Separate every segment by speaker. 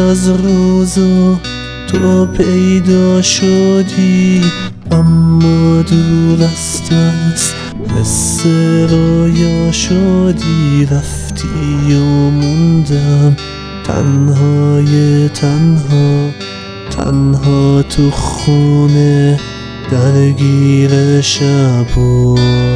Speaker 1: از روز تو پیدا شدی، اما دور از دست مثل رویا شدی. رفتی و موندم تنهای تنها تو خونه درگیر شبا.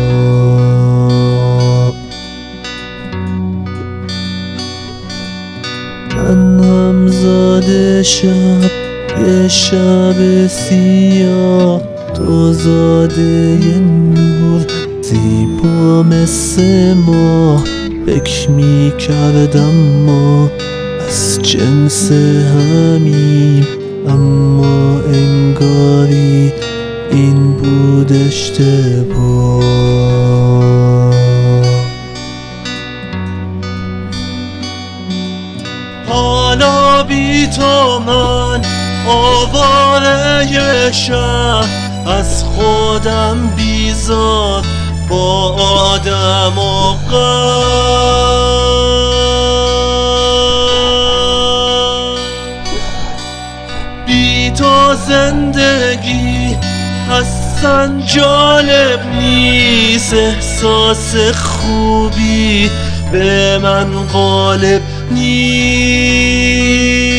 Speaker 1: من هم زاده شب یه شب سیاه، تو زاده یه نور زیبا مثل ما. فکر می کردم ما از جنس همیم، اما انگاری این بود اشتباه. حالا بی تو من آواره شهر، از خودم بیزار با آدم و غم. بی تو زندگی اصلا جالب نیست، احساس خوبی به من غالب نیست.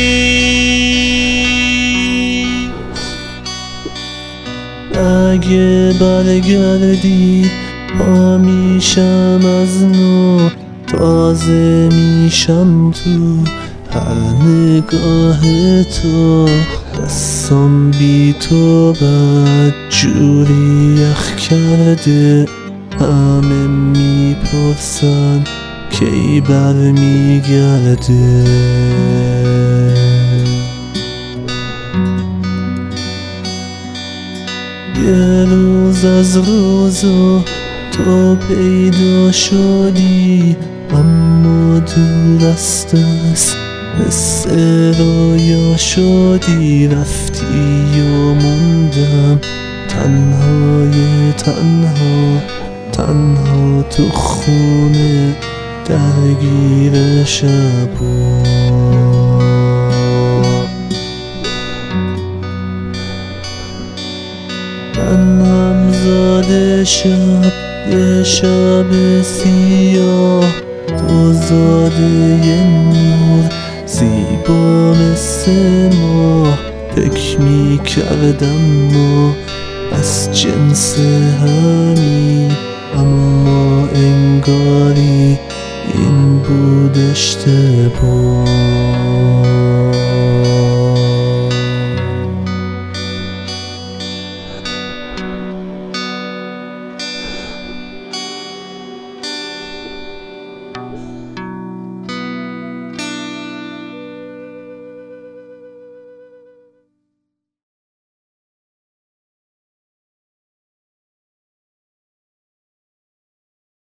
Speaker 1: اگه برگردی پا میشم از نو، تازه میشم تو هر نگاه تو. دستم بی تو بد جوری یخ کرده، همه میپرسن کی برمیگرده. یه روز از روزا تو پیدا شدی، اما دور از دست مثل رویا شدی. رفتی و موندم تنهای تنها تو خونه درگیر شبا. من هم زاده شب یه شب سیاه، تو زاده یه نور زیبا مثل ما. فکر می کردم ما از جنس همیم، اما انگاری این بود اشتباه.